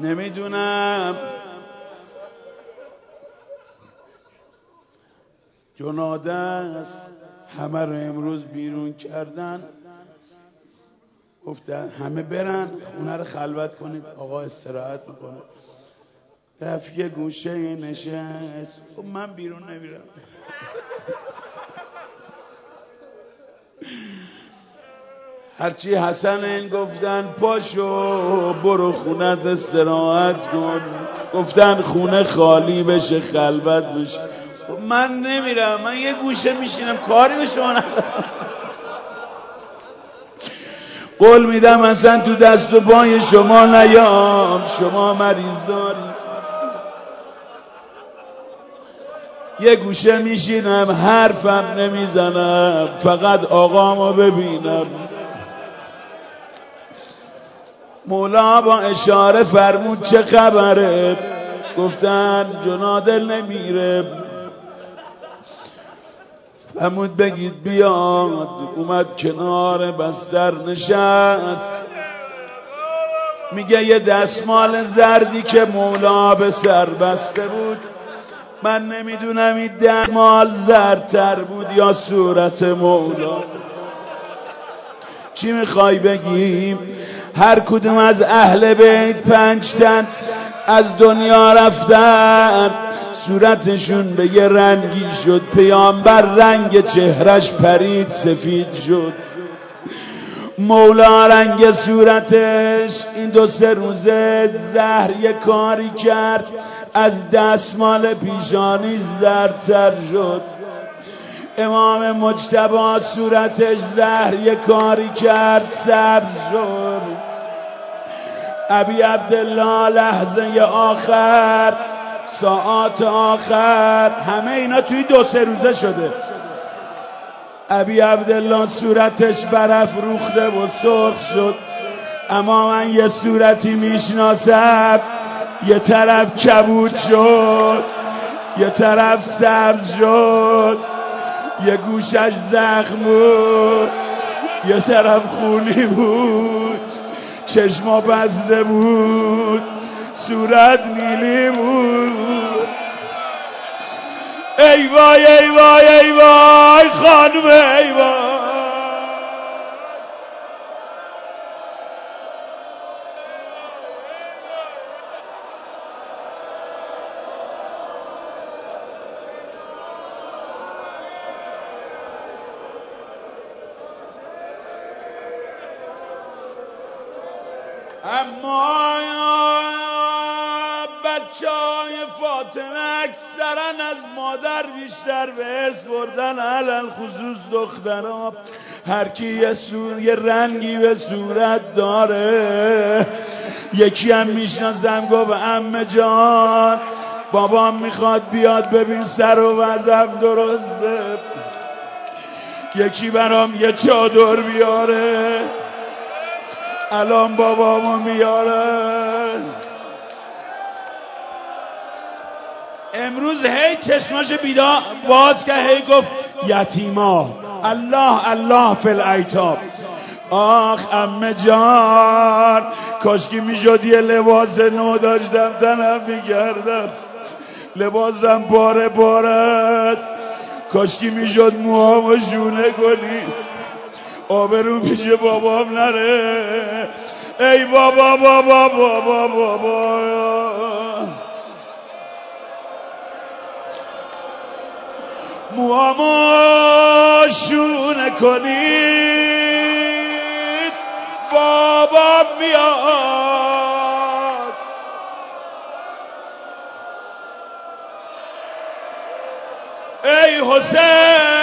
نمیدونم جناده است، همه رو امروز بیرون کردن، گفتن همه برن خونه رو خلوت کنید، آقا استراحت میکنه. رفت یه گوشه نشست، خب من بیرون نمیرم. هرچی حسن این گفتن پاشو برو خونت استراحت کن، گفتن خونه خالی بشه خلوت بشه، خب من نمیرم، من یه گوشه میشینم کاری به شما ندارم. قول میدم اصلا تو دست و پای شما نیام، شما مریض داری. یه گوشه میشینم حرفم نمیزنم، فقط آقامو ببینم. مولا با اشاره فرمود چه خبره؟ گفتن جنادل نمیره. فرمود بگید بیاد. اومد کنار بستر نشست، میگه یه دستمال زردی که مولا به سر بسته بود، من نمیدونم این دستمال زردتر بود یا صورت مولا. چی میخوای بگیم؟ هر کدوم از اهل بیت 5 تن از دنیا رفتن، صورتشون به یه رنگی شد، پیامبر رنگ چهرش پرید سفید شد، مولا رنگ صورتش این 2-3 روزه زهر یه کاری کرد، از دستمال پیشانی زردتر شد. امام مجتبی صورتش زهر یه کاری کرد سبز شد. ابی عبدالله لحظه آخر، ساعات آخر، همه اینا توی 2-3 روزه شده. ابی عبدالله صورتش برف روخته و سرخ شد. اما من یه صورتی میشناسم، یه طرف کبود شد، یه طرف سبز شد، یه گوشش زخم بود، یه طرف خونی بود، چشما بسته بود، صورت نیلی بود. ای وای ای وای ای وای خانم ای وای. اما بچه‌های فاطمه اکثرا از مادر بیشتر به ارث بردن، علل خصوص دخترها. هر کی یه رنگی به صورت داره. یکی هم میشناسم گفت عمه جان بابام میخواد بیاد ببین سر و وضعم درسته، یکی برام یه چادر بیاره، الان بابامو میاره. امروز هی چشماش بیدار باز که هی گفت یتیما الله الله فی الایتام. آخ عمه جان کاشکی میشد یه لباس نو داشتم تنم میگردم، لباسم پاره پاره است، کاشکی میشد موهامو شونه کنی، آبرو پیش بابام نره. ای بابا بابا بابا بابا موهامو شونه کنید بابام میاد. ای حسین